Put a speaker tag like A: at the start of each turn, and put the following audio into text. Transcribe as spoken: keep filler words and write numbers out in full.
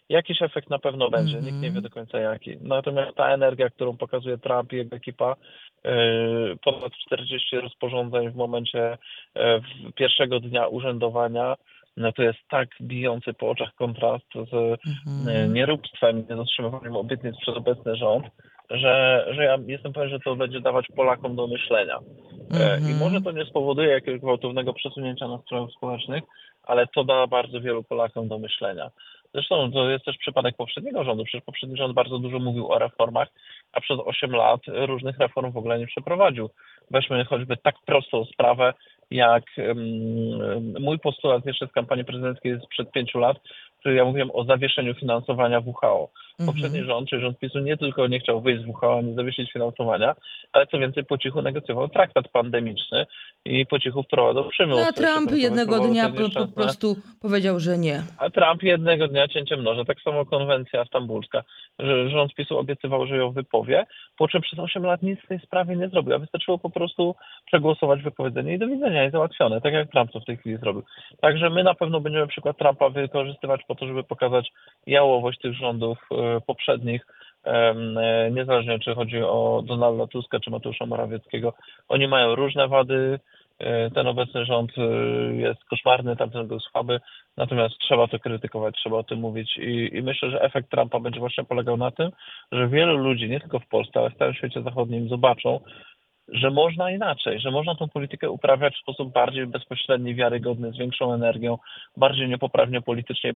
A: Jakiś efekt na pewno będzie, nikt nie wie
B: Mhm.
A: do końca jaki. Natomiast ta energia, którą pokazuje Trump i jego ekipa, yy, ponad czterdzieści rozporządzeń w momencie yy, pierwszego dnia urzędowania, no to jest tak bijący po oczach kontrast z yy,
B: Mhm.
A: nieróbstwem, niedotrzymywaniem obietnic przez obecny rząd, że, że ja jestem pewien, że to będzie dawać Polakom do myślenia. Yy, I może
B: Mhm.
A: to nie spowoduje jakiegoś gwałtownego przesunięcia nastrojów społecznych, ale to da bardzo wielu Polakom do myślenia. Zresztą to jest też przypadek poprzedniego rządu. Przecież poprzedni rząd bardzo dużo mówił o reformach, a przez osiem lat różnych reform w ogóle nie przeprowadził. Weźmy choćby tak prostą sprawę, jak um, mój postulat jeszcze z kampanii prezydenckiej sprzed pięciu lat, który ja mówiłem o zawieszeniu finansowania W H O. Poprzedni
B: Mhm.
A: rząd, czyli rząd PiSu, nie tylko nie chciał wyjść z W H O, ani zawiesić finansowania, ale co więcej po cichu negocjował traktat pandemiczny i po cichu wprowadzał
B: No
A: przymus
B: a Trump
A: szczepionkowy,
B: jednego
A: wprowadzał
B: dnia
A: te
B: po, po
A: nieszczęsne.
B: prostu powiedział, że nie.
A: A Trump jednego dnia cięciem noża, tak samo konwencja stambulska, że rząd PiSu obiecywał, że ją wypowie, po czym przez osiem lat nic w tej sprawie nie zrobił, a wystarczyło po prostu przegłosować wypowiedzenie i do widzenia, i załatwione, tak jak Trump to w tej chwili zrobił. Także my na pewno będziemy przykład Trumpa wykorzystywać po to, żeby pokazać jałowość tych rządów e, poprzednich, e, niezależnie czy chodzi o Donalda Tuska czy Mateusza Morawieckiego. Oni mają różne wady, e, ten obecny rząd e, jest koszmarny, tamten był słaby, natomiast trzeba to krytykować, trzeba o tym mówić i, i myślę, że efekt Trumpa będzie właśnie polegał na tym, że wielu ludzi, nie tylko w Polsce, ale w całym świecie zachodnim zobaczą, że można inaczej, że można tą politykę uprawiać w sposób bardziej bezpośredni, wiarygodny, z większą energią, bardziej niepoprawnie politycznie